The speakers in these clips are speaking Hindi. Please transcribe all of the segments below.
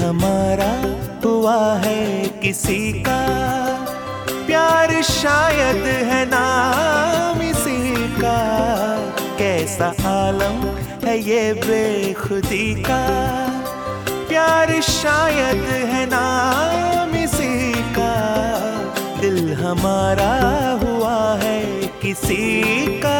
हमारा हुआ है किसी का, प्यार शायद है नाम इसी का। कैसा आलम है ये बेखुदी का, प्यार शायद है नाम इसी का। दिल हमारा हुआ है किसी का।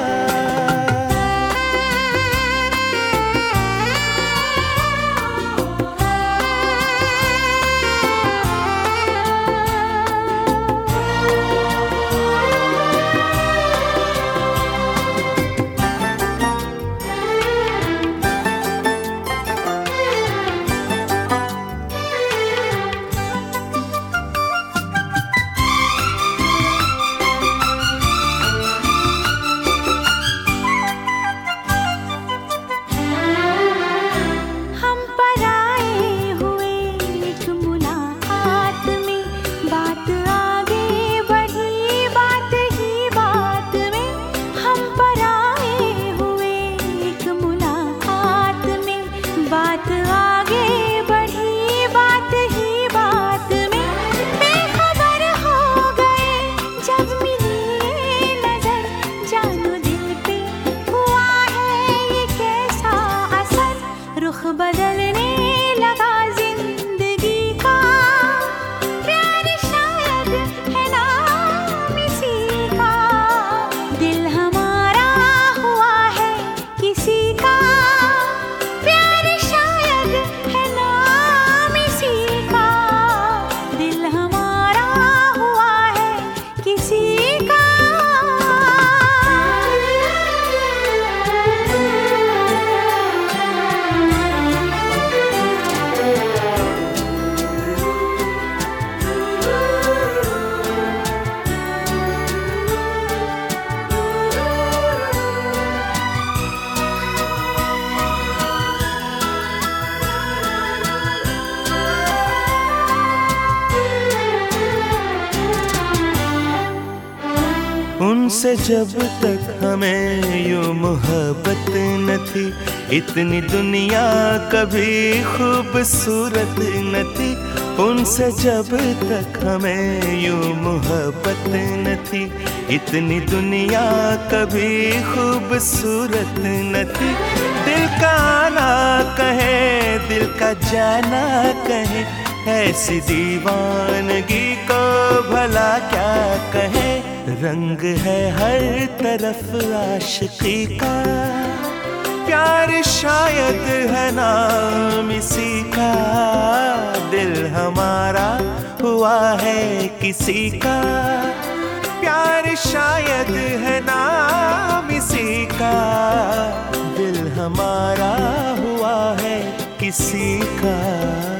बदलने लगा जिंदगी का, प्यार शायद है नाम इसी का। दिल हमारा हुआ है किसी का, प्यार शायद है नाम इसी का। दिल हमारा हुआ है किसी का। उनसे जब तक हमें यूं मोहब्बत न थी, इतनी दुनिया कभी खूबसूरत न थी। उनसे जब तक हमें यूं मोहब्बत न थी, इतनी दुनिया कभी खूबसूरत न थी। दिल का आना कहे, दिल का जाना कहे, ऐसी दीवानगी को भला क्या कहे। रंग है हर तरफ आशिकी का, प्यार शायद है नाम इसी का। दिल हमारा हुआ है किसी का, प्यार शायद है नाम इसी का। दिल हमारा हुआ है किसी का।